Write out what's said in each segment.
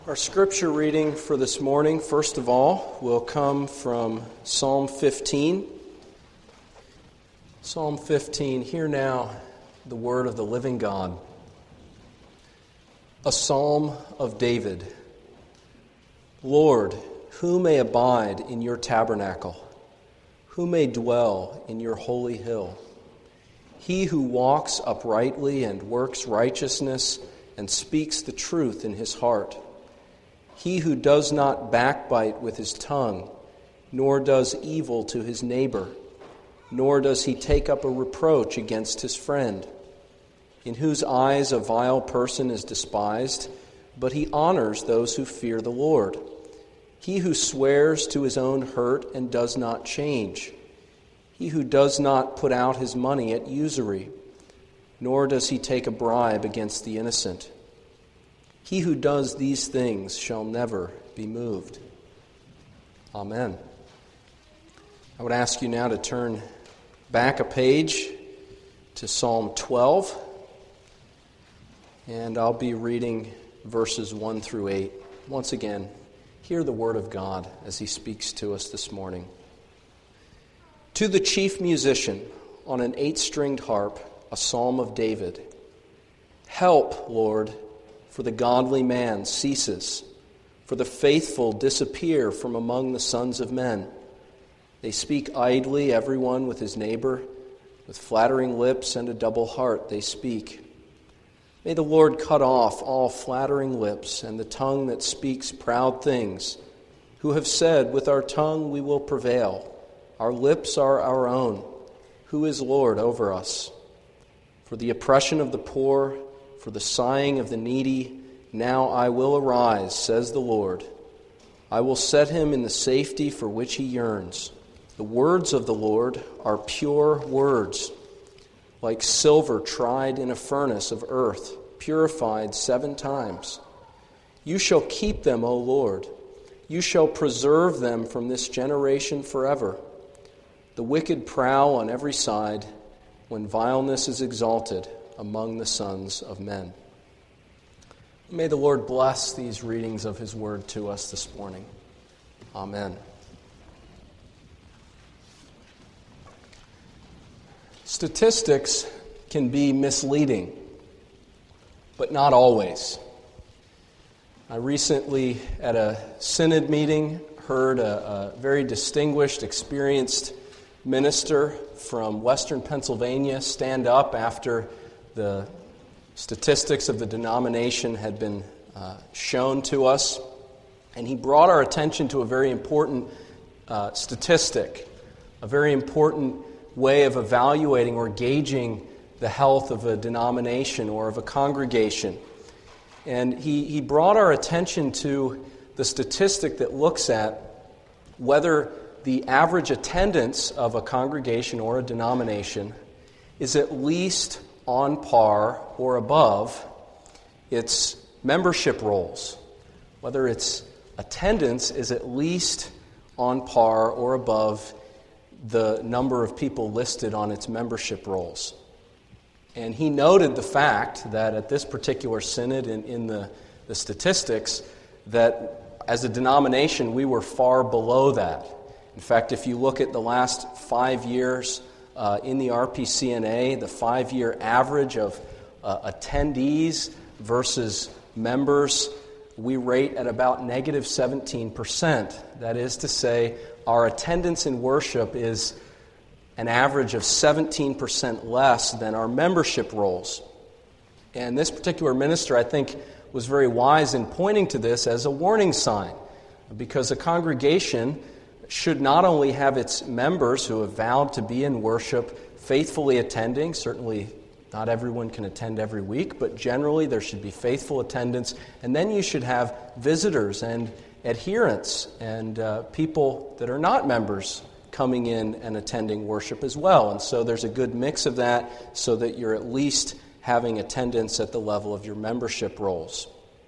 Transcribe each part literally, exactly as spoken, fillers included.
Our scripture reading for this morning, first of all, will come from Psalm fifteen. Psalm fifteen, hear now the word of the living God. A psalm of David. Lord, who may abide in your tabernacle? Who may dwell in your holy hill? He who walks uprightly and works righteousness and speaks the truth in his heart. He who does not backbite with his tongue, nor does evil to his neighbor, nor does he take up a reproach against his friend, in whose eyes a vile person is despised, but he honors those who fear the Lord. He who swears to his own hurt and does not change. He who does not put out his money at usury, nor does he take a bribe against the innocent. He who does these things shall never be moved. Amen. I would ask you now to turn back a page to Psalm twelve, and I'll be reading verses one through eight. Once again, hear the word of God as he speaks to us this morning. To the chief musician on an eight-stringed harp, a psalm of David. Help, Lord, for the godly man ceases, for the faithful disappear from among the sons of men. They speak idly, everyone with his neighbor, with flattering lips and a double heart they speak. May the Lord cut off all flattering lips and the tongue that speaks proud things, who have said, with our tongue we will prevail. Our lips are our own. Who is Lord over us? For the oppression of the poor, for the sighing of the needy, now I will arise, says the Lord. I will set him in the safety for which he yearns. The words of the Lord are pure words, like silver tried in a furnace of earth, purified seven times. You shall keep them, O Lord. You shall preserve them from this generation forever. The wicked prowl on every side when vileness is exalted among the sons of men. May the Lord bless these readings of his word to us this morning. Amen. Statistics can be misleading, but not always. I recently, at a synod meeting, heard a, a very distinguished, experienced minister from Western Pennsylvania stand up after the statistics of the denomination had been uh, shown to us, and he brought our attention to a very important uh, statistic, a very important way of evaluating or gauging the health of a denomination or of a congregation. And he, he brought our attention to the statistic that looks at whether the average attendance of a congregation or a denomination is at least on par or above its membership rolls, whether its attendance is at least on par or above the number of people listed on its membership rolls. And he noted the fact that at this particular synod in, in the, the statistics, that as a denomination we were far below that. In fact, if you look at the last five years uh, in the R P C N A, the five-year average of uh, attendees versus members, we rate at about negative seventeen percent. That is to say, our attendance in worship is an average of seventeen percent less than our membership rolls. And this particular minister, I think, was very wise in pointing to this as a warning sign, because a congregation should not only have its members who have vowed to be in worship faithfully attending. Certainly not everyone can attend every week, but generally there should be faithful attendance. And then you should have visitors and adherents and uh, people that are not members coming in and attending worship as well. And so there's a good mix of that so that you're at least having attendance at the level of your membership rolls.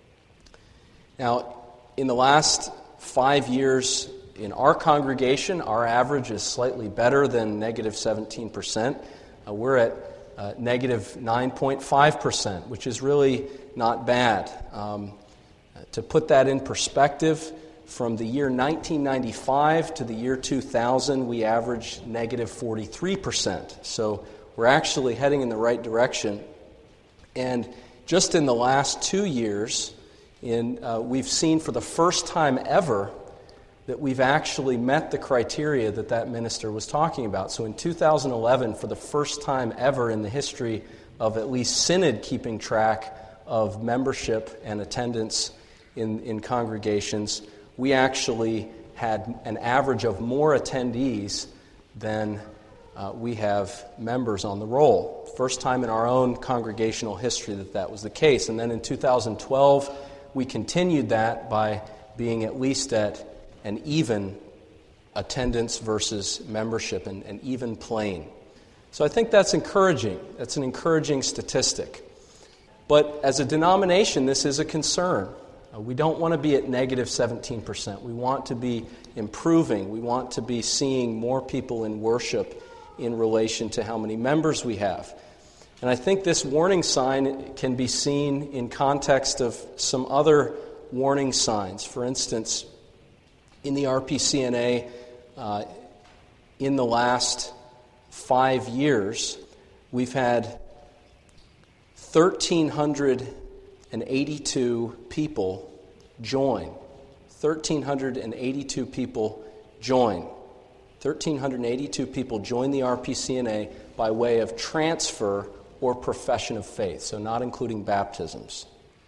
Now, in the last five years in our congregation, our average is slightly better than negative seventeen percent. Uh, we're at uh, negative nine point five percent, which is really not bad. Um, Uh, to put that in perspective, from the year nineteen ninety-five to the year two thousand, we averaged negative forty-three percent. So we're actually heading in the right direction. And just in the last two years, in, uh, we've seen for the first time ever that we've actually met the criteria that that minister was talking about. So in two thousand eleven, for the first time ever in the history of at least Synod keeping track of membership and attendance in, in congregations, we actually had an average of more attendees than uh, we have members on the roll. First time in our own congregational history that that was the case. And then in two thousand twelve, we continued that by being at least at an even attendance versus membership, and an even plane. So I think that's encouraging. That's an encouraging statistic. But as a denomination, this is a concern. Uh, we don't want to be at negative seventeen percent. We want to be improving. We want to be seeing more people in worship in relation to how many members we have. And I think this warning sign can be seen in context of some other warning signs. For instance, in the R P C N A, uh, in the last five years, we've had one thousand three hundred eighty-two people join. one thousand three hundred eighty-two people join. one thousand three hundred eighty-two people join the R P C N A by way of transfer or profession of faith, so not including baptisms.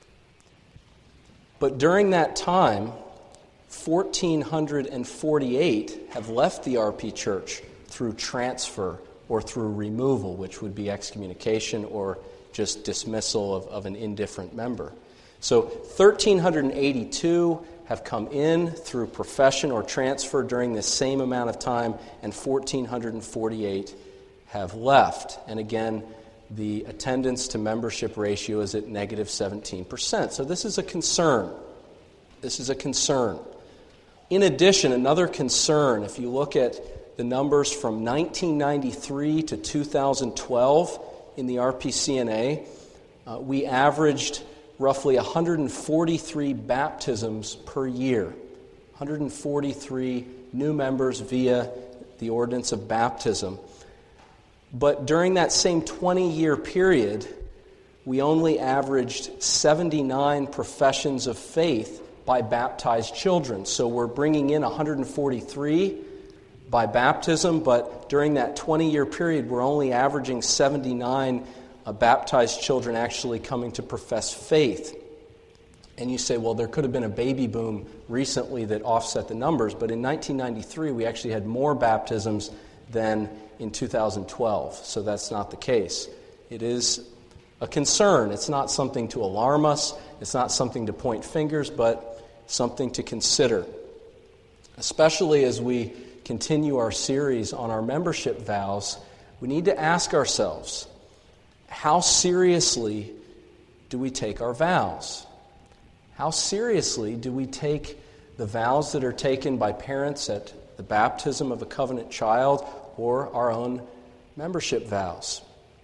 But during that time, one thousand four hundred forty-eight have left the R P Church through transfer or through removal, which would be excommunication or just dismissal of, of an indifferent member. So one thousand three hundred eighty-two have come in through profession or transfer during this same amount of time, and one thousand four hundred forty-eight have left. And again, the attendance to membership ratio is at negative seventeen percent. So this is a concern. This is a concern. In addition, another concern, if you look at the numbers from nineteen ninety-three to two thousand twelve in the R P C N A, uh, we averaged roughly one hundred forty-three baptisms per year. one hundred forty-three new members via the ordinance of baptism. But during that same twenty-year period, we only averaged seventy-nine professions of faith by baptized children. So we're bringing in one hundred forty-three by baptism, but during that twenty-year period, we're only averaging seventy-nine uh, baptized children actually coming to profess faith. And you say, well, there could have been a baby boom recently that offset the numbers, but in nineteen ninety-three, we actually had more baptisms than in two thousand twelve, so that's not the case. It is a concern. It's not something to alarm us. It's not something to point fingers, but something to consider, especially as we continue our series on our membership vows. We need to ask ourselves, how seriously do we take our vows? How seriously do we take the vows that are taken by parents at the baptism of a covenant child or our own membership vows?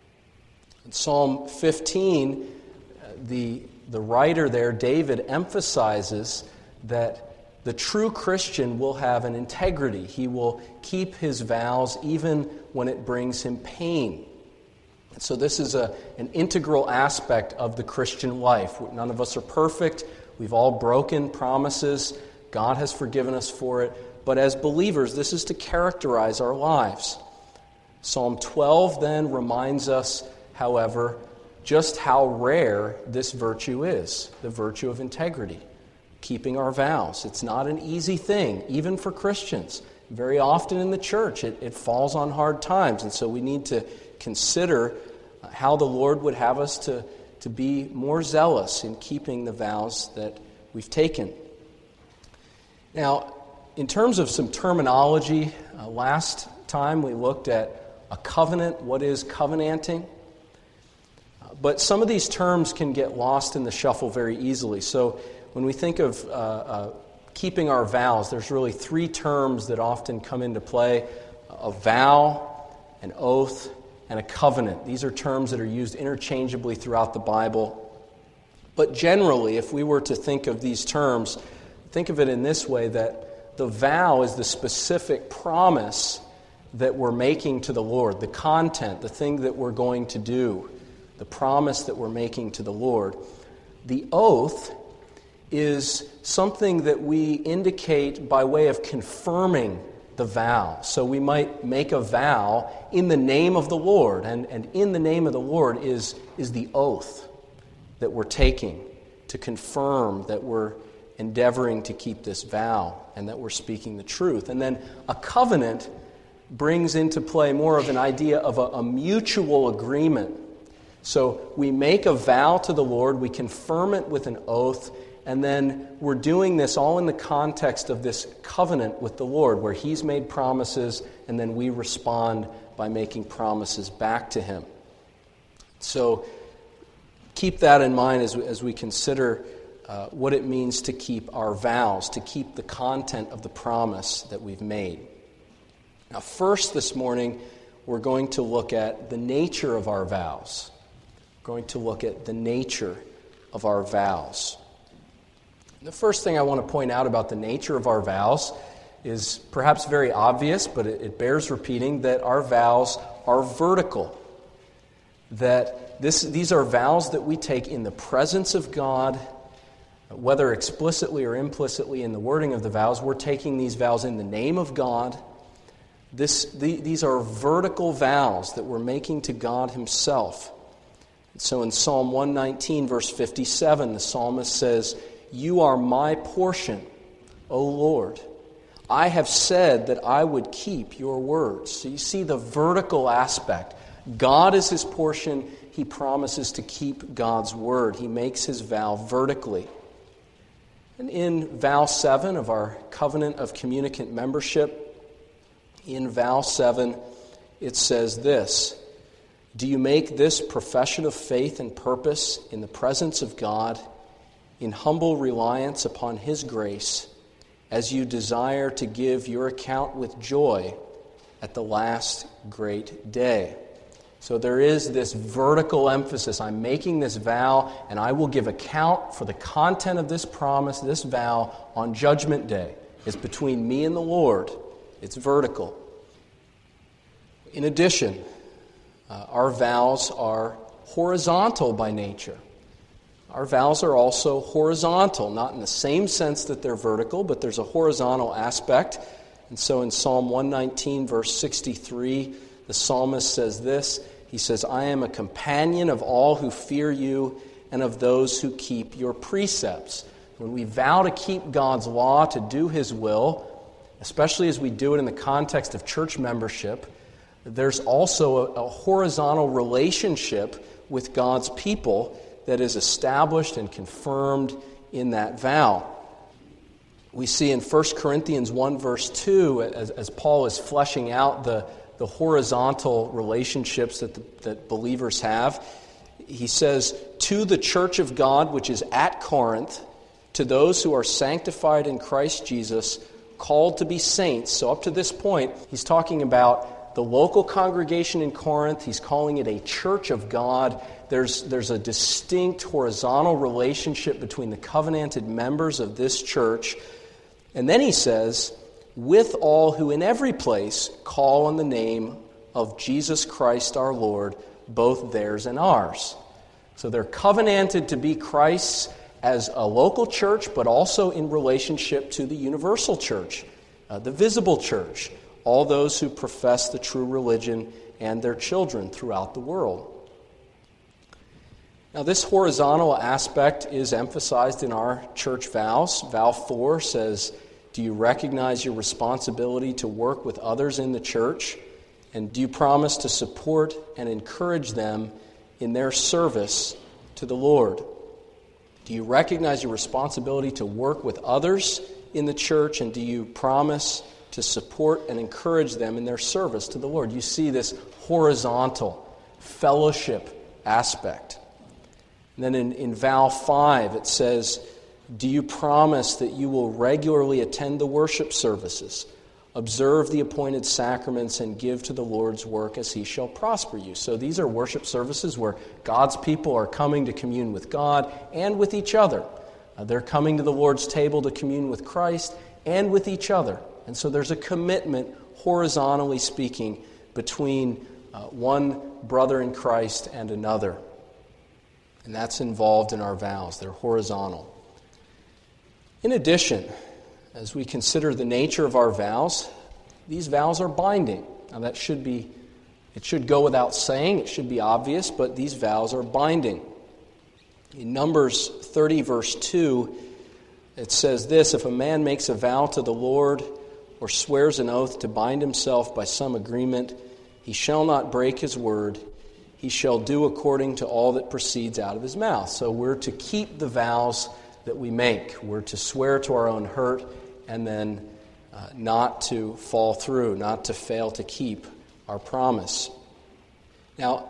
In Psalm fifteen, the, the writer there, David, emphasizes that the true Christian will have an integrity. He will keep his vows even when it brings him pain. And so this is a, an integral aspect of the Christian life. None of us are perfect. We've all broken promises. God has forgiven us for it. But as believers, this is to characterize our lives. Psalm twelve then reminds us, however, just how rare this virtue is, the virtue of integrity, keeping our vows. It's not an easy thing, even for Christians. Very often in the church, it, it falls on hard times, and so we need to consider how the Lord would have us to, to be more zealous in keeping the vows that we've taken. Now, in terms of some terminology, uh, last time we looked at a covenant. What is covenanting? Uh, but some of these terms can get lost in the shuffle very easily. So when we think of uh, uh, keeping our vows, there's really three terms that often come into play: a vow, an oath, and a covenant. These are terms that are used interchangeably throughout the Bible. But generally, if we were to think of these terms, think of it in this way, that the vow is the specific promise that we're making to the Lord, the content, the thing that we're going to do, the promise that we're making to the Lord. The oath is something that we indicate by way of confirming the vow. So we might make a vow in the name of the Lord, and, and in the name of the Lord is, is the oath that we're taking to confirm that we're endeavoring to keep this vow and that we're speaking the truth. And then a covenant brings into play more of an idea of a, a mutual agreement. So we make a vow to the Lord, we confirm it with an oath, and then we're doing this all in the context of this covenant with the Lord, where He's made promises, and then we respond by making promises back to Him. So keep that in mind as we, as we consider uh, what it means to keep our vows, to keep the content of the promise that we've made. Now, first this morning, we're going to look at the nature of our vows. We're going to look at the nature of our vows. The first thing I want to point out about the nature of our vows is perhaps very obvious, but it, it bears repeating, that our vows are vertical. That this, these are vows that we take in the presence of God, whether explicitly or implicitly in the wording of the vows. We're taking these vows in the name of God. This, the, these are vertical vows that we're making to God Himself. And so in Psalm one nineteen, verse fifty-seven, the psalmist says, "You are my portion, O Lord. I have said that I would keep your words." So you see the vertical aspect. God is His portion. He promises to keep God's word. He makes His vow vertically. And in vow seven of our covenant of communicant membership, in vow seven, it says this: "Do you make this profession of faith and purpose in the presence of God, in humble reliance upon His grace, as you desire to give your account with joy at the last great day?" So there is this vertical emphasis. I'm making this vow, and I will give account for the content of this promise, this vow, on Judgment Day. It's between me and the Lord. It's vertical. In addition, uh, our vows are horizontal by nature. Our vows are also horizontal, not in the same sense that they're vertical, but there's a horizontal aspect. And so in Psalm one nineteen, verse sixty-three, the psalmist says this. He says, "I am a companion of all who fear you and of those who keep your precepts." When we vow to keep God's law, to do His will, especially as we do it in the context of church membership, there's also a, a horizontal relationship with God's people that is established and confirmed in that vow. We see in First Corinthians one, verse two, as, as Paul is fleshing out the, the horizontal relationships that, the, that believers have, he says, "To the church of God which is at Corinth, to those who are sanctified in Christ Jesus, called to be saints." So up to this point, he's talking about the local congregation in Corinth. He's calling it a church of God. There's, there's a distinct horizontal relationship between the covenanted members of this church. And then he says, "With all who in every place call on the name of Jesus Christ our Lord, both theirs and ours." So they're covenanted to be Christ's as a local church, but also in relationship to the universal church, uh, the visible church, all those who profess the true religion and their children throughout the world. Now, this horizontal aspect is emphasized in our church vows. Vow four says, "Do you recognize your responsibility to work with others in the church? And do you promise to support and encourage them in their service to the Lord?" Do you recognize your responsibility to work with others in the church? And do you promise to support and encourage them in their service to the Lord? You see this horizontal fellowship aspect. And then in, in vow five, it says, "Do you promise that you will regularly attend the worship services, Observe the appointed sacraments and give to the Lord's work as he shall prosper you. So these are worship services where God's people are coming to commune with God and with each other. Uh, they're coming to the Lord's table to commune with Christ and with each other. And so there's a commitment, horizontally speaking, between uh, one brother in Christ and another. And that's involved in our vows. They're horizontal. In addition, as we consider the nature of our vows, these vows are binding. Now that should be, it should go without saying, it should be obvious, but these vows are binding. In Numbers thirty, verse two, it says this, if a man makes a vow to the Lord or swears an oath to bind himself by some agreement, he shall not break his word. He shall do according to all that proceeds out of his mouth. So we're to keep the vows that we make. We're to swear to our own hurt and then uh, not to fall through, not to fail to keep our promise. Now,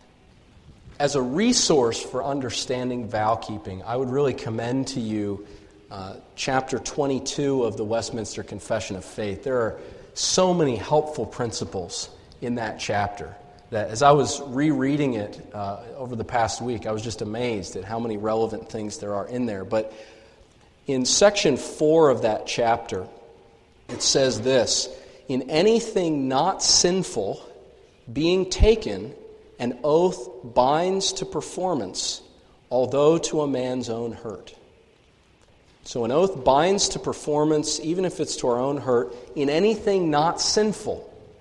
as a resource for understanding vow keeping, I would really commend to you uh, chapter twenty-two of the Westminster Confession of Faith. There are so many helpful principles in that chapter that as I was rereading it uh, over the past week, I was just amazed at how many relevant things there are in there. But in section four of that chapter, it says this, in anything not sinful being taken, an oath binds to performance, although to a man's own hurt. So an oath binds to performance, even if it's to our own hurt, in anything not sinful.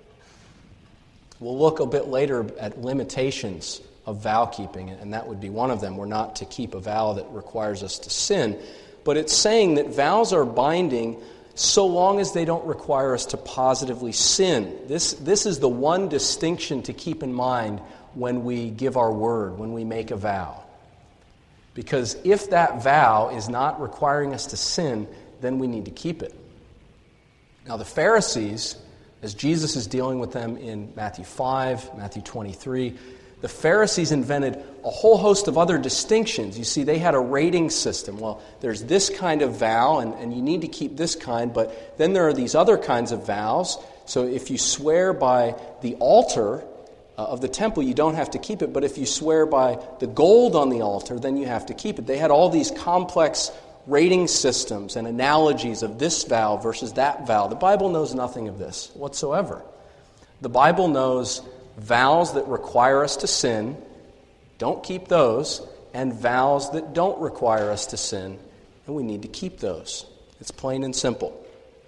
We'll look a bit later at limitations of vow keeping, and that would be one of them. We're not to keep a vow that requires us to sin. But it's saying that vows are binding so long as they don't require us to positively sin. This, this is the one distinction to keep in mind when we give our word, when we make a vow. Because if that vow is not requiring us to sin, then we need to keep it. Now the Pharisees, as Jesus is dealing with them in Matthew five, Matthew twenty-three, the Pharisees invented a whole host of other distinctions. You see, they had a rating system. Well, there's this kind of vow, and, and you need to keep this kind, but then there are these other kinds of vows. So if you swear by the altar uh, of the temple, you don't have to keep it, but if you swear by the gold on the altar, then you have to keep it. They had all these complex rating systems and analogies of this vow versus that vow. The Bible knows nothing of this whatsoever. The Bible knows vows that require us to sin, don't keep those, and vows that don't require us to sin, and we need to keep those. It's plain and simple.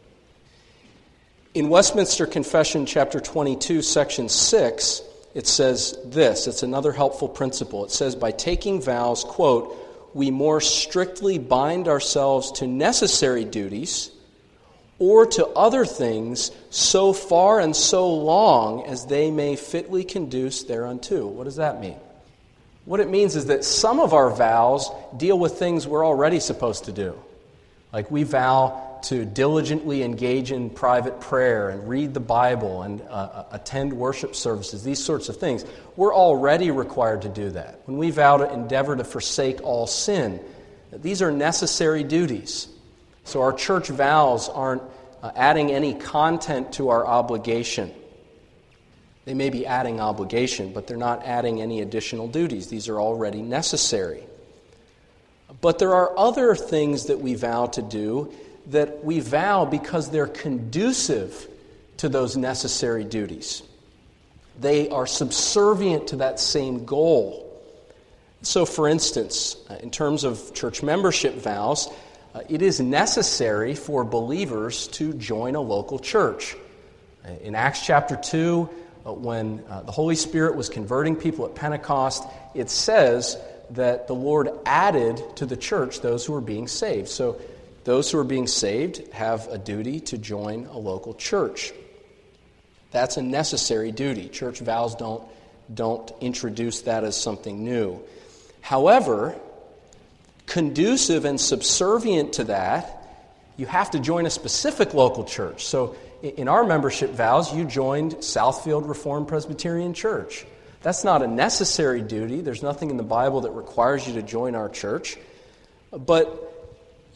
In Westminster Confession, chapter twenty-two, section six, it says this. It's another helpful principle. It says, by taking vows, quote, we more strictly bind ourselves to necessary duties or to other things so far and so long as they may fitly conduce thereunto. What does that mean? What it means is that some of our vows deal with things we're already supposed to do. Like we vow to diligently engage in private prayer and read the Bible and uh, attend worship services, these sorts of things. We're already required to do that. When we vow to endeavor to forsake all sin, these are necessary duties. So our church vows aren't uh, adding any content to our obligation. They may be adding obligation, but they're not adding any additional duties. These are already necessary. But there are other things that we vow to do that we vow because they're conducive to those necessary duties. They are subservient to that same goal. So, for instance, in terms of church membership vows, uh, it is necessary for believers to join a local church. In Acts chapter two, uh, when uh, the Holy Spirit was converting people at Pentecost, it says that the Lord added to the church those who were being saved. So, those who are being saved have a duty to join a local church. That's a necessary duty. Church vows don't, don't introduce that as something new. However, conducive and subservient to that, you have to join a specific local church. So in our membership vows, you joined Southfield Reformed Presbyterian Church. That's not a necessary duty. There's nothing in the Bible that requires you to join our church. But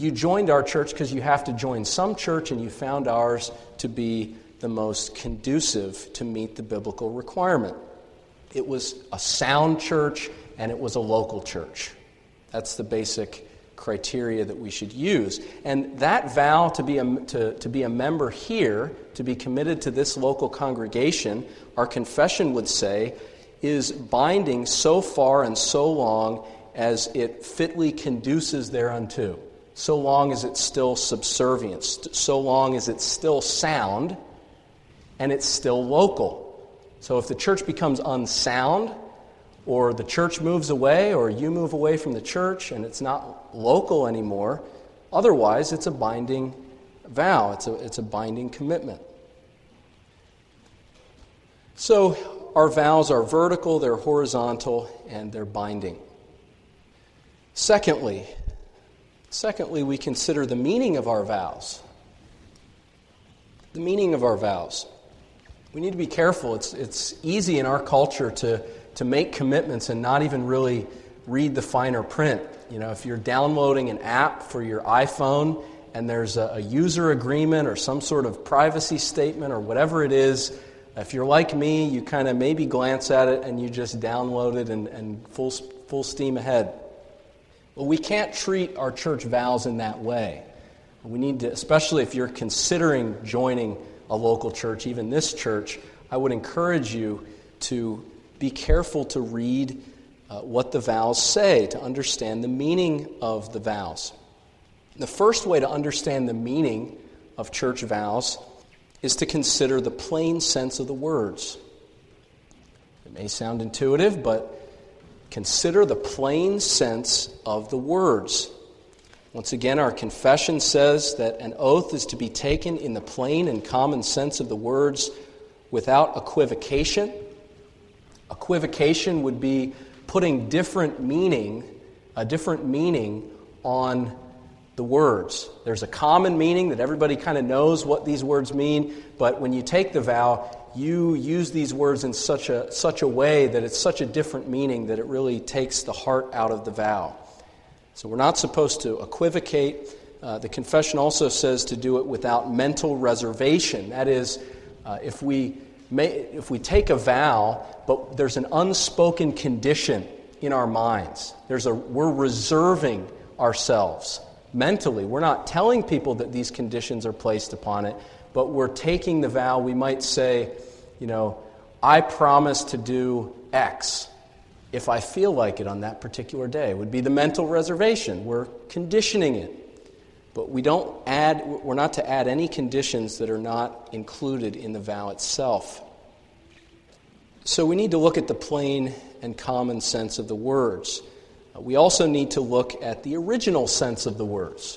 You joined our church because you have to join some church, and you found ours to be the most conducive to meet the biblical requirement. It was a sound church, and it was a local church. That's the basic criteria that we should use. And that vow to be a, to, to be a member here, to be committed to this local congregation, our confession would say, is binding so far and so long as it fitly conduces thereunto, so long as it's still subservient, so long as it's still sound, and it's still local. So if the church becomes unsound, or the church moves away, or you move away from the church, and it's not local anymore, otherwise it's a binding vow, it's a, it's a binding commitment. So our vows are vertical, they're horizontal, and they're binding. Secondly, secondly, we consider the meaning of our vows. The meaning of our vows. We need to be careful. It's it's easy in our culture to, to make commitments and not even really read the finer print. You know, if you're downloading an app for your iPhone and there's a, a user agreement or some sort of privacy statement or whatever it is, if you're like me, you kind of maybe glance at it and you just download it and, and full full steam ahead. But we can't treat our church vows in that way. We need to, especially if you're considering joining a local church, even this church, I would encourage you to be careful to read uh, what the vows say, to understand the meaning of the vows. The first way to understand the meaning of church vows is to consider the plain sense of the words. It may sound intuitive, but consider the plain sense of the words. Once again, our confession says that an oath is to be taken in the plain and common sense of the words without equivocation. Equivocation would be putting different meaning, a different meaning on the words. There's a common meaning that everybody kind of knows what these words mean, but when you take the vow, you use these words in such a such a way that it's such a different meaning that it really takes the heart out of the vow. So we're not supposed to equivocate. Uh, the confession also says to do it without mental reservation. That is, uh, if we may, if we take a vow, but there's an unspoken condition in our minds. There's a we're reserving ourselves mentally. We're not telling people that these conditions are placed upon it, but we're taking the vow. We might say, you know, I promise to do X if I feel like it on that particular day. It would be the mental reservation. We're conditioning it. But we don't add, we're not to add any conditions that are not included in the vow itself. So we need to look at the plain and common sense of the words. We also need to look at the original sense of the words.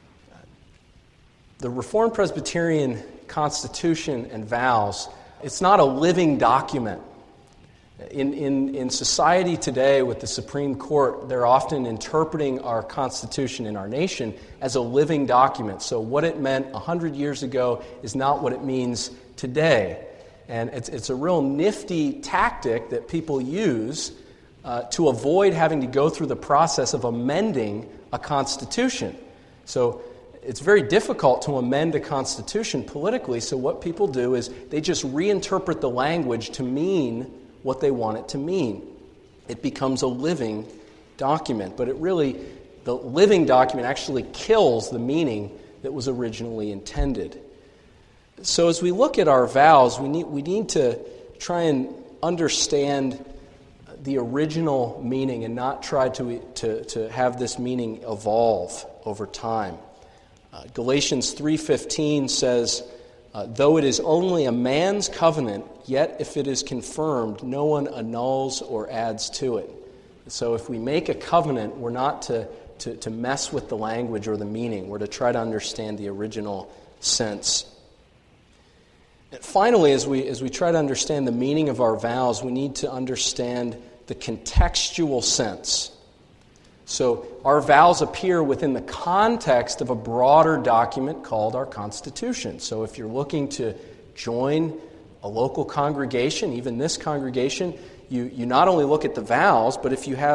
The Reformed Presbyterian Constitution and vows, it's not a living document. In, in, in society today with the Supreme Court, they're often interpreting our Constitution in our nation as a living document. So what it meant one hundred years ago is not what it means today. And it's, it's a real nifty tactic that people use uh, to avoid having to go through the process of amending a Constitution. So it's very difficult to amend a Constitution politically, so what people do is they just reinterpret the language to mean what they want it to mean. It becomes a living document, but it really, the living document actually kills the meaning that was originally intended. So as we look at our vows, we need we need to try and understand the original meaning and not try to to, to have this meaning evolve over time. Uh, Galatians three fifteen says, uh, though it is only a man's covenant, yet if it is confirmed, no one annuls or adds to it. So if we make a covenant, we're not to, to, to mess with the language or the meaning. We're to try to understand the original sense. And finally, as we as we try to understand the meaning of our vows, we need to understand the contextual sense. So our vows appear within the context of a broader document called our Constitution. So if you're looking to join a local congregation, even this congregation, you, you not only look at the vows, but if you have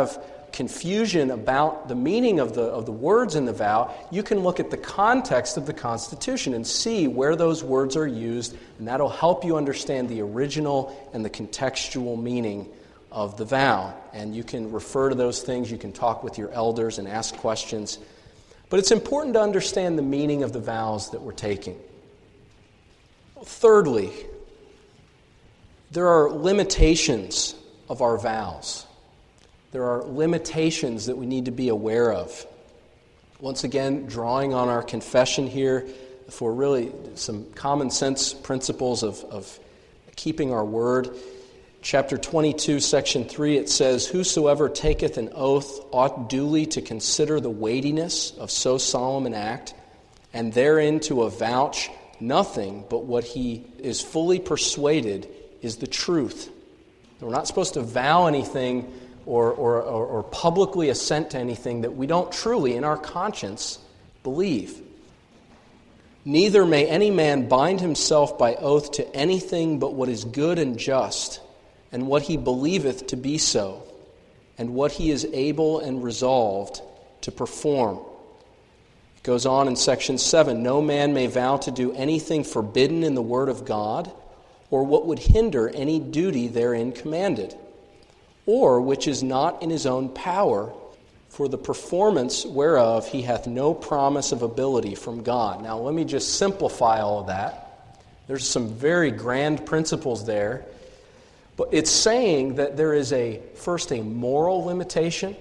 confusion about the meaning of the, of the words in the vow, you can look at the context of the Constitution and see where those words are used, and that'll help you understand the original and the contextual meaning of the vow. And you can refer to those things, you can talk with your elders and ask questions. But it's important to understand the meaning of the vows that we're taking. Thirdly, there are limitations of our vows. There are limitations that we need to be aware of. Once again, drawing on our confession here for really some common sense principles of, of keeping our word. Chapter twenty-two, section three, it says, "Whosoever taketh an oath ought duly to consider the weightiness of so solemn an act, and therein to avouch nothing but what he is fully persuaded is the truth." We're not supposed to vow anything or, or, or, or publicly assent to anything that we don't truly, in our conscience, believe. "Neither may any man bind himself by oath to anything but what is good and just, and what he believeth to be so, and what he is able and resolved to perform." It goes on in section seven, "No man may vow to do anything forbidden in the word of God, or what would hinder any duty therein commanded, or which is not in his own power, for the performance whereof he hath no promise of ability from God." Now let me just simplify all of that. There's some very grand principles there. But it's saying that there is a, first, a moral limitation.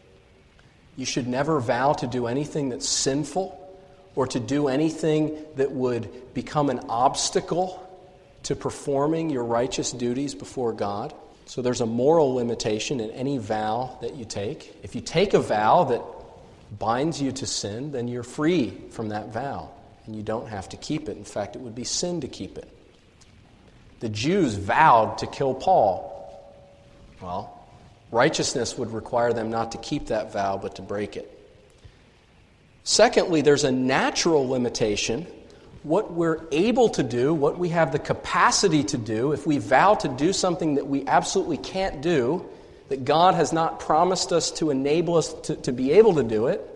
You should never vow to do anything that's sinful or to do anything that would become an obstacle to performing your righteous duties before God. So there's a moral limitation in any vow that you take. If you take a vow that binds you to sin, then you're free from that vow and you don't have to keep it. In fact, it would be sin to keep it. The Jews vowed to kill Paul. Well, righteousness would require them not to keep that vow, but to break it. Secondly, there's a natural limitation. What we're able to do, what we have the capacity to do, if we vow to do something that we absolutely can't do, that God has not promised us to enable us to, to be able to do it,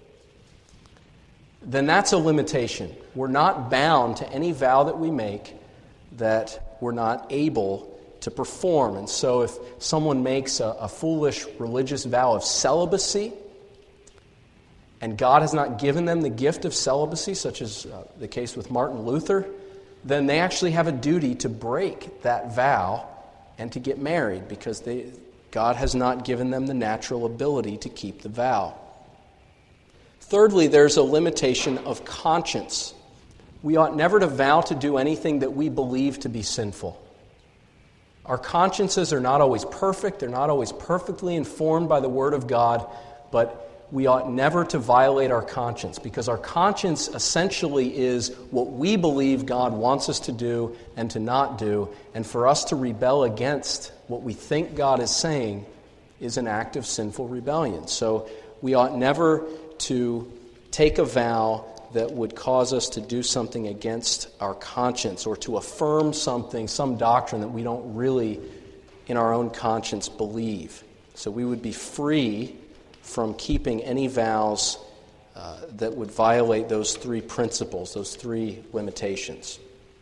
then that's a limitation. We're not bound to any vow that we make that we're not able to perform. And so if someone makes a, a foolish religious vow of celibacy, and God has not given them the gift of celibacy, such as uh, the case with Martin Luther, then they actually have a duty to break that vow and to get married, because they, God has not given them the natural ability to keep the vow. Thirdly, there's a limitation of conscience. We ought never to vow to do anything that we believe to be sinful. Our consciences are not always perfect. They're not always perfectly informed by the Word of God, but we ought never to violate our conscience, because our conscience essentially is what we believe God wants us to do and to not do. And for us to rebel against what we think God is saying is an act of sinful rebellion. So we ought never to take a vow that would cause us to do something against our conscience, or to affirm something, some doctrine that we don't really, in our own conscience, believe. So we would be free from keeping any vows uh, that would violate those three principles, those three limitations.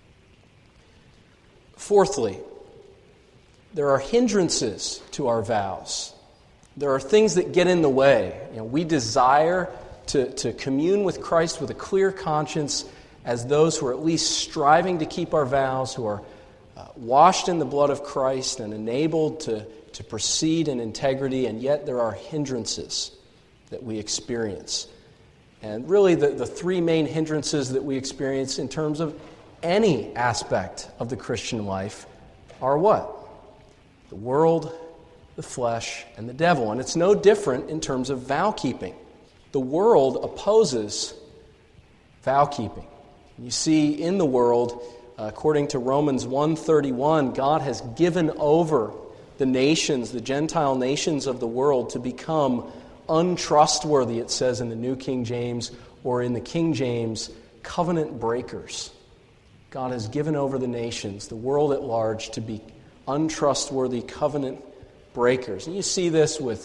Fourthly, there are hindrances to our vows. There are things that get in the way. You know, we desire To, to commune with Christ with a clear conscience as those who are at least striving to keep our vows, who are uh, washed in the blood of Christ and enabled to, to proceed in integrity, and yet there are hindrances that we experience. And really the, the three main hindrances that we experience in terms of any aspect of the Christian life are what? The world, the flesh, and the devil. And it's no different in terms of vow keeping. The world opposes vow-keeping. You see, in the world, according to Romans one thirty-one, God has given over the nations, the Gentile nations of the world, to become untrustworthy, it says in the New King James, or in the King James, covenant breakers. God has given over the nations, the world at large, to be untrustworthy covenant breakers. And you see this with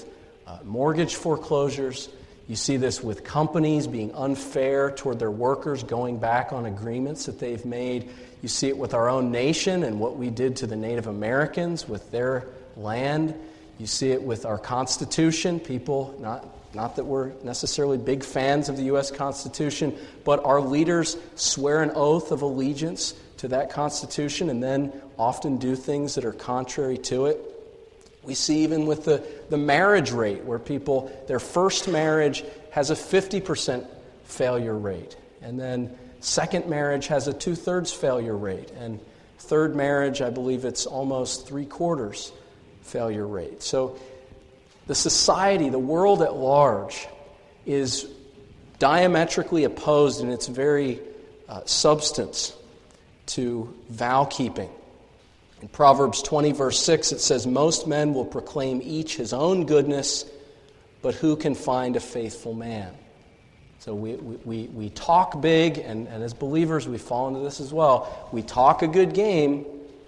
uh, mortgage foreclosures. You see this with companies being unfair toward their workers, going back on agreements that they've made. You see it with our own nation and what we did to the Native Americans with their land. You see it with our Constitution. People, not, not that we're necessarily big fans of the U S Constitution, but our leaders swear an oath of allegiance to that Constitution and then often do things that are contrary to it. We see even with the, the marriage rate, where people, their first marriage has a fifty percent failure rate, and then second marriage has a two-thirds failure rate, and third marriage, I believe it's almost three-quarters failure rate. So the society, the world at large, is diametrically opposed in its very uh, substance to vow-keeping. In Proverbs twenty, verse six, it says, "Most men will proclaim each his own goodness, but who can find a faithful man?" So we we, we talk big, and, and as believers we fall into this as well. We talk a good game,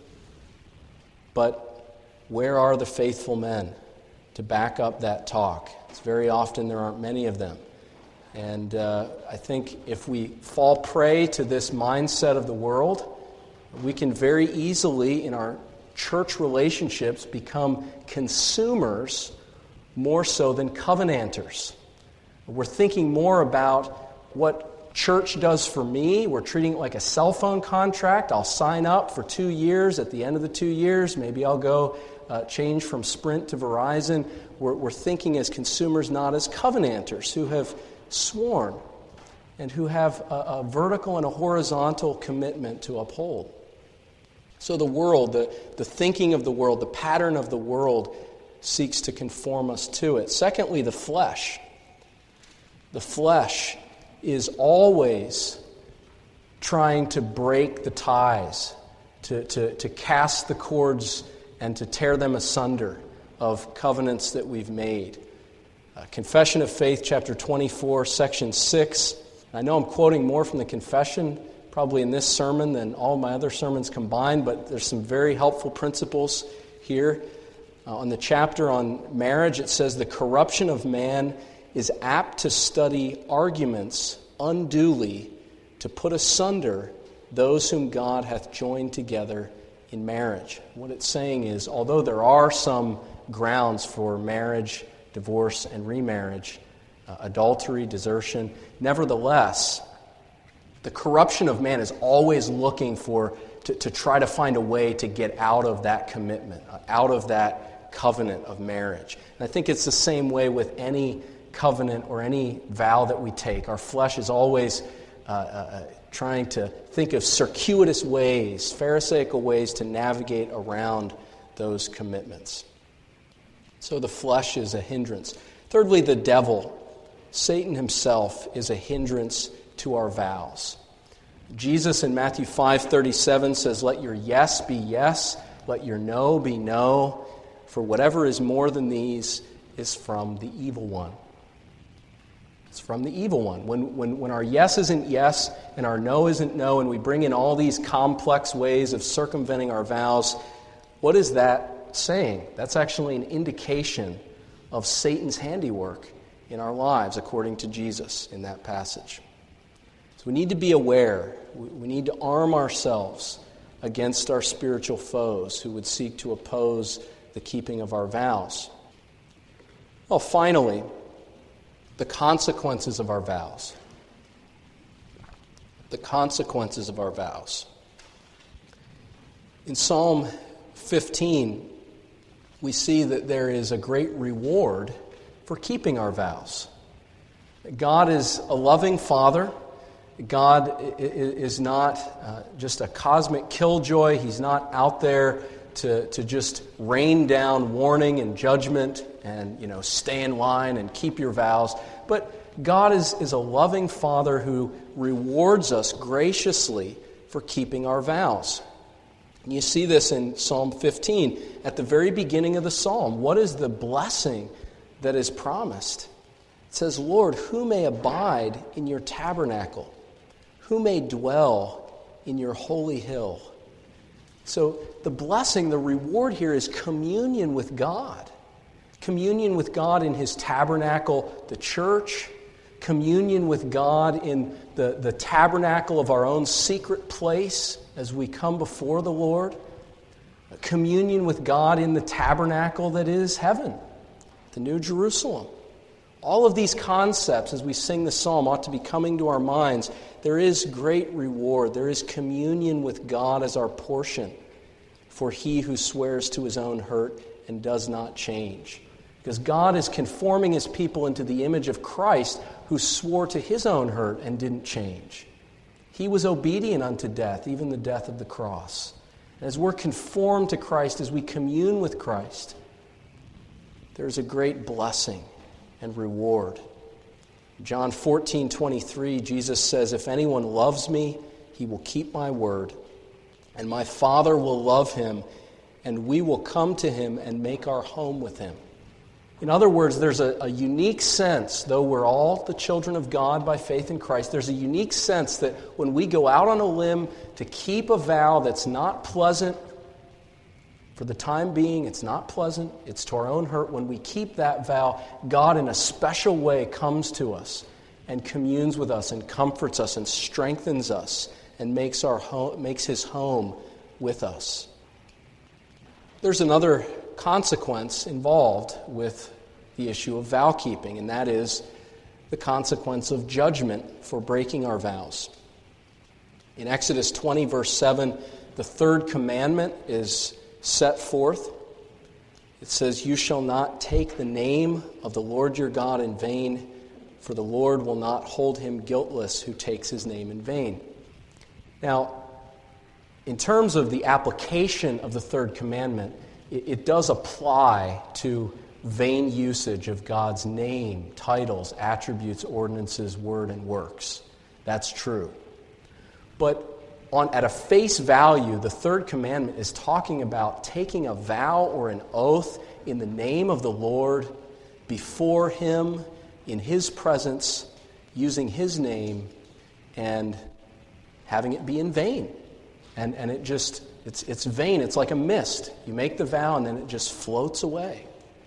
but where are the faithful men to back up that talk? It's very often there aren't many of them. And uh, I think if we fall prey to this mindset of the world, we can very easily, in our church relationships, become consumers more so than covenanters. We're thinking more about what church does for me. We're treating it like a cell phone contract. I'll sign up for two years. At the end of the two years, maybe I'll go uh, change from Sprint to Verizon. We're, we're thinking as consumers, not as covenanters who have sworn and who have a, a vertical and a horizontal commitment to uphold. So the world, the, the thinking of the world, the pattern of the world seeks to conform us to it. Secondly, the flesh. The flesh is always trying to break the ties, to, to, to cast the cords and to tear them asunder of covenants that we've made. Uh, Confession of Faith, chapter twenty-four, section six. I know I'm quoting more from the Confession probably in this sermon than all my other sermons combined, but there's some very helpful principles here. Uh, on the chapter on marriage, it says, "The corruption of man is apt to study arguments unduly to put asunder those whom God hath joined together in marriage." What it's saying is, although there are some grounds for marriage, divorce, and remarriage, uh, adultery, desertion, nevertheless, the corruption of man is always looking for to, to try to find a way to get out of that commitment, uh, out of that covenant of marriage. And I think it's the same way with any covenant or any vow that we take. Our flesh is always uh, uh, trying to think of circuitous ways, pharisaical ways to navigate around those commitments. So the flesh is a hindrance. Thirdly, the devil, Satan himself, is a hindrance to our vows. Jesus in Matthew five thirty-seven says, "Let your yes be yes, let your no be no, for whatever is more than these is from the evil one." It's from the evil one. When, when, when our yes isn't yes and our no isn't no, and we bring in all these complex ways of circumventing our vows, what is that saying? That's actually an indication of Satan's handiwork in our lives, according to Jesus in that passage. So we need to be aware. We, we need to arm ourselves against our spiritual foes who would seek to oppose the keeping of our vows. Well, finally, the consequences of our vows. The consequences of our vows. In Psalm fifteen, we see that there is a great reward for keeping our vows. God is a loving Father. God is not uh, just a cosmic killjoy. He's not out there to, to just rain down warning and judgment and, you know, stay in line and keep your vows. But God is, is a loving Father who rewards us graciously for keeping our vows. And you see this in Psalm fifteen. At the very beginning of the psalm, what is the blessing that is promised? It says, "Lord, who may abide in your tabernacle? Who may dwell in your holy hill?" So the blessing, the reward here is communion with God. Communion with God in His tabernacle, the church. Communion with God in the, the tabernacle of our own secret place as we come before the Lord. Communion with God in the tabernacle that is heaven, the New Jerusalem. All of these concepts, as we sing the psalm, ought to be coming to our minds. There is great reward. There is communion with God as our portion for he who swears to his own hurt and does not change. Because God is conforming His people into the image of Christ, who swore to His own hurt and didn't change. He was obedient unto death, even the death of the cross. And as we're conformed to Christ, as we commune with Christ, there's a great blessing and reward. John fourteen twenty-three, Jesus says, "If anyone loves me, he will keep my word, and my Father will love him, and we will come to him and make our home with him." In other words, there's a, a unique sense, though we're all the children of God by faith in Christ, there's a unique sense that when we go out on a limb to keep a vow that's not pleasant, for the time being, it's not pleasant, it's to our own hurt. When we keep that vow, God in a special way comes to us and communes with us and comforts us and strengthens us and makes our home, makes His home with us. There's another consequence involved with the issue of vow keeping, and that is the consequence of judgment for breaking our vows. In Exodus twenty, verse seven, the third commandment is set forth. It says, "You shall not take the name of the Lord your God in vain, for the Lord will not hold him guiltless who takes His name in vain." Now, in terms of the application of the third commandment, it, it does apply to vain usage of God's name, titles, attributes, ordinances, word, and works. That's true. But on at a face value, the third commandment is talking about taking a vow or an oath in the name of the Lord before Him, in His presence, using His name, and having it be in vain. And and it just, it's it's vain. It's like a mist. You make the vow and then it just floats away.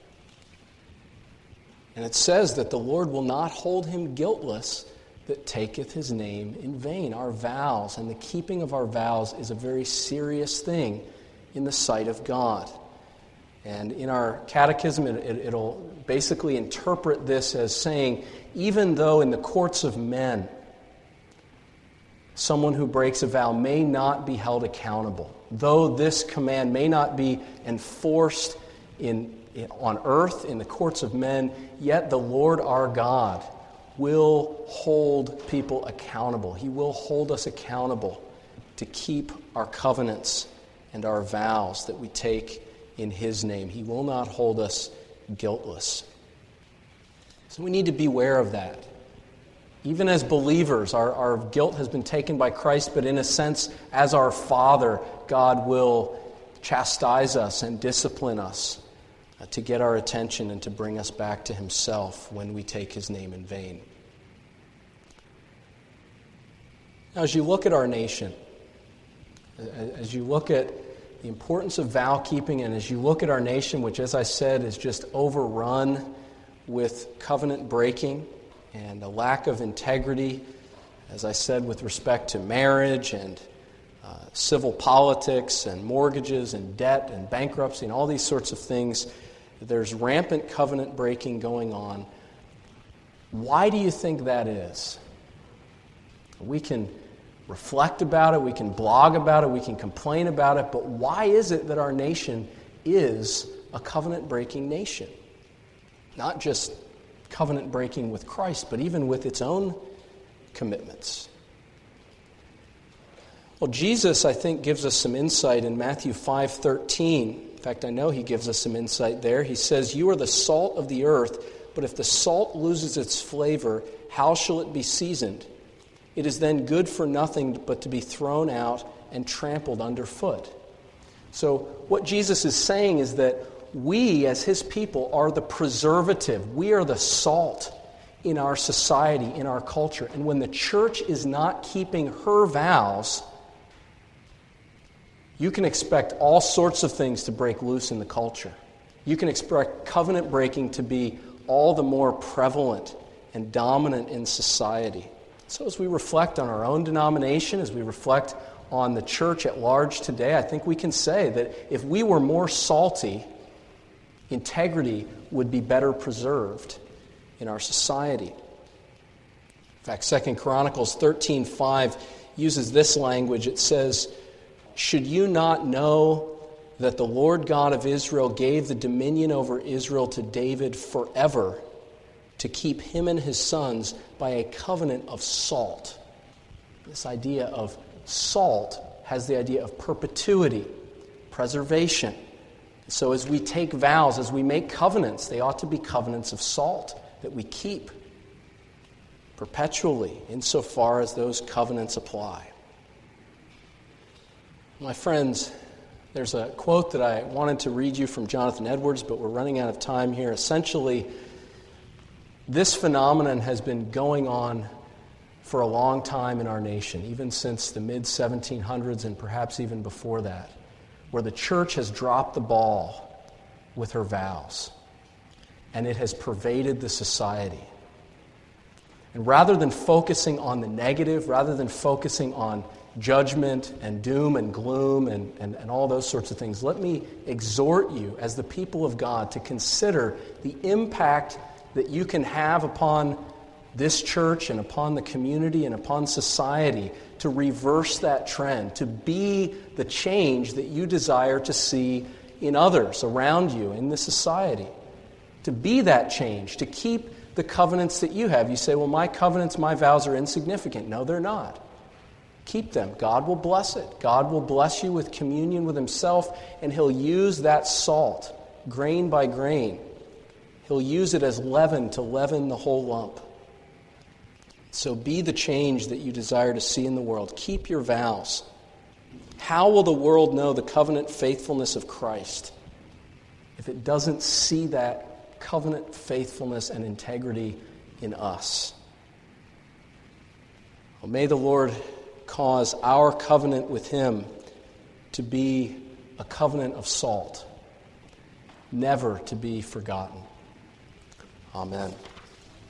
And it says that the Lord will not hold him guiltless that taketh His name in vain. Our vows and the keeping of our vows is a very serious thing in the sight of God. And in our catechism, it, it, it'll basically interpret this as saying, even though in the courts of men, someone who breaks a vow may not be held accountable, though this command may not be enforced in, in on earth in the courts of men, yet the Lord our God will hold people accountable. He will hold us accountable to keep our covenants and our vows that we take in His name. He will not hold us guiltless. So we need to beware of that. Even as believers, our, our guilt has been taken by Christ, but in a sense, as our Father, God will chastise us and discipline us uh, to get our attention and to bring us back to Himself when we take His name in vain. Now, as you look at our nation, as you look at the importance of vow keeping, and as you look at our nation, which, as I said, is just overrun with covenant breaking and a lack of integrity, as I said, with respect to marriage and uh, civil politics and mortgages and debt and bankruptcy and all these sorts of things, there's rampant covenant breaking going on. Why do you think that is? We can reflect about it, we can blog about it, we can complain about it, but why is it that our nation is a covenant-breaking nation? Not just covenant-breaking with Christ, but even with its own commitments. Well, Jesus, I think, gives us some insight in Matthew five thirteen. In fact, I know He gives us some insight there. He says, "You are the salt of the earth, but if the salt loses its flavor, how shall it be seasoned? It is then good for nothing but to be thrown out and trampled underfoot." So what Jesus is saying is that we, as His people, are the preservative. We are the salt in our society, in our culture. And when the church is not keeping her vows, you can expect all sorts of things to break loose in the culture. You can expect covenant breaking to be all the more prevalent and dominant in society. So as we reflect on our own denomination, as we reflect on the church at large today, I think we can say that if we were more salty, integrity would be better preserved in our society. In fact, Second Chronicles thirteen five uses this language. It says, "Should you not know that the Lord God of Israel gave the dominion over Israel to David forever, to keep him and his sons by a covenant of salt?" This idea of salt has the idea of perpetuity, preservation. So as we take vows, as we make covenants, they ought to be covenants of salt that we keep perpetually insofar as those covenants apply. My friends, there's a quote that I wanted to read you from Jonathan Edwards, but we're running out of time here. Essentially, this phenomenon has been going on for a long time in our nation, even since the mid seventeen hundreds and perhaps even before that, where the church has dropped the ball with her vows, and it has pervaded the society. And rather than focusing on the negative, rather than focusing on judgment and doom and gloom and, and, and all those sorts of things, let me exhort you as the people of God to consider the impact that you can have upon this church and upon the community and upon society to reverse that trend, to be the change that you desire to see in others around you in the society. To be that change, to keep the covenants that you have. You say, well, my covenants, my vows are insignificant. No, they're not. Keep them. God will bless it. God will bless you with communion with himself, and he'll use that salt, grain by grain. He'll use it as leaven to leaven the whole lump. So be the change that you desire to see in the world. Keep your vows. How will the world know the covenant faithfulness of Christ if it doesn't see that covenant faithfulness and integrity in us? Well, may the Lord cause our covenant with him to be a covenant of salt, never to be forgotten. Amen.